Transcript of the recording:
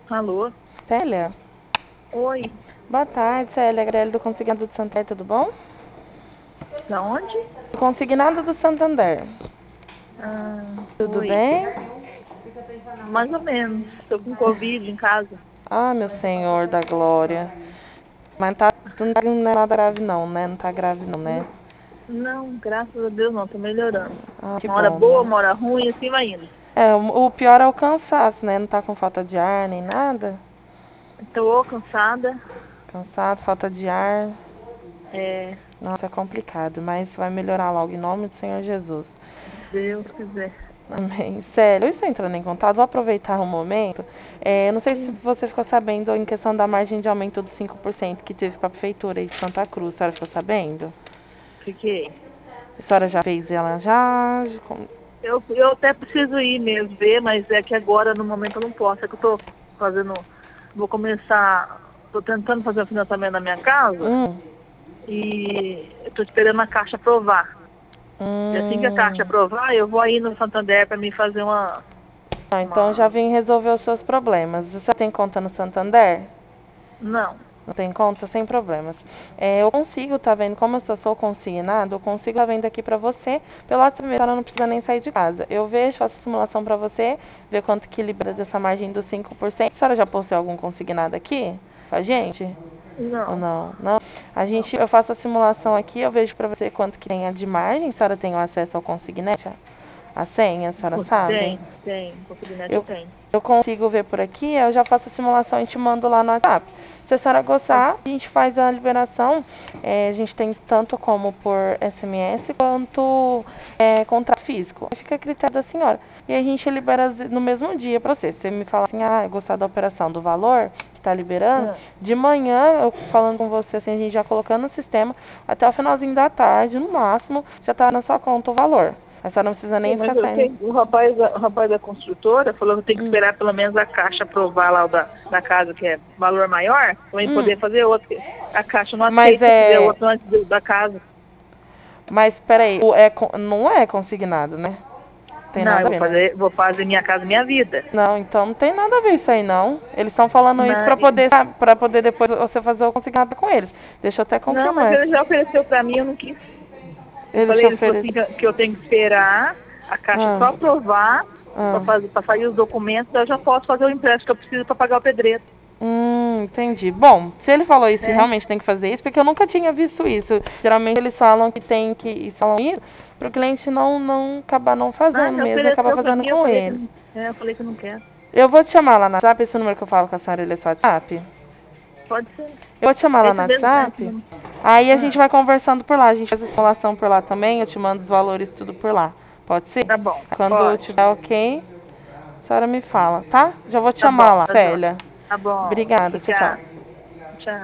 Alô? Célia? Oi, Boa tarde, Célia. Gabriela do Consignado do Santander, tudo bom? da onde? Consignado do Santander. Tudo Oi. bem? Mais ou menos. Estou com Covid em casa. Ah, meu Senhor da Glória. Mas não é nada grave não, né? Não tá grave não, né? Não, graças a Deus não, tô melhorando. Ah, que Uma hora bom, boa, né? uma hora ruim, assim vai indo. É, o pior é o cansaço, né? Não tá com falta de ar nem nada. Estou cansada. Cansado, falta de ar. É, Nossa, é complicado, mas vai melhorar logo em nome do Senhor Jesus. se Deus quiser. Amém. Sério, eu estou entrando em contato, vou aproveitar um momento. Não sei se Sim, você ficou sabendo em questão da margem de aumento dos 5% que teve com a prefeitura aí de Santa Cruz. A senhora ficou sabendo? fiquei. A senhora já fez ela já? Eu até preciso ir mesmo ver, mas é que agora, no momento, eu não posso. É que eu tô fazendo. Vou começar. Tô tentando fazer o financiamento da minha casa Hum, e eu tô esperando a Caixa aprovar. E assim que a Caixa hum. aprovar, eu vou aí no Santander para me fazer Ah, então já uma... vim resolver os seus problemas. Você tem conta no Santander? Não, Não tem conta? Sem problemas. Eu consigo, tá vendo? Como eu sou consignado, eu consigo tá vendo aqui pra você. Pelo WhatsApp, a senhora não precisa nem sair de casa. Eu vejo, faço a simulação pra você, ver quanto que libera dessa margem dos 5%. A senhora já possuiu algum consignado aqui com a gente? Ou não, não? Não? não. Eu faço a simulação aqui, eu vejo pra você quanto que tem de margem. A senhora tem o acesso ao consignete? A senha, a senhora sabe? Tem, consignante eu Eu, tenho. eu consigo ver por aqui, eu já faço a simulação e te mando lá no WhatsApp. Se a senhora Tá, gostar, a gente faz a liberação. A gente tem tanto como por SMS quanto contrato físico. Fica a critério da senhora. E a gente libera no mesmo dia para você. Você me fala assim, gostar da operação, do valor que está liberando. ah, De manhã, eu falando com você, assim, a gente já colocando no sistema, até o finalzinho da tarde, no máximo, já está na sua conta o valor. A senhora não precisa sim, nem mas ficar saindo. o rapaz da construtora falou que tem que esperar pelo menos a Caixa aprovar lá o da casa, que é valor maior, para eu Hum, poder fazer outro. A Caixa não mas aceita se eu fizer outro antes da casa. Mas peraí, não é consignado, né? Tem Não, eu nada a ver, né? vou fazer minha casa, minha vida. Não, então não tem nada a ver isso aí, não. Eles estão falando isso Na- pra poder depois você fazer o consignado com eles. Deixa eu até Não, mas confirmar ele aqui. já ofereceu para mim, eu não quis. Eu Eles te falei, ele falou assim oferecem. que eu tenho que esperar a Caixa só Ah, aprovar ah. para sair os documentos, daí eu já posso fazer o empréstimo que eu preciso para pagar o pedreiro, Entendi. Bom, se ele falou isso e né? realmente tem que fazer isso, porque eu nunca tinha visto isso. Geralmente eles falam que tem que falam isso para o cliente não acabar não Ah, fazendo ele mesmo e acabar ofereceu para fazendo mim, eu com falei que eles. não, eu falei que não quero. Eu vou te chamar lá no WhatsApp, esse número que eu falo com a senhora, ele é seu WhatsApp? Pode ser. Eu vou te chamar lá no É esse WhatsApp. mesmo. Aí a gente Ah, vai conversando por lá. A gente faz a simulação por lá também. Eu te mando os valores tudo por lá. Pode ser? tá bom, Quando pode. tiver ok, a senhora me fala, tá? Já vou te Tá chamar bom, lá, tá jóia. Célia. Tá bom. Obrigada. Tchau, Tchau, tchau. tchau.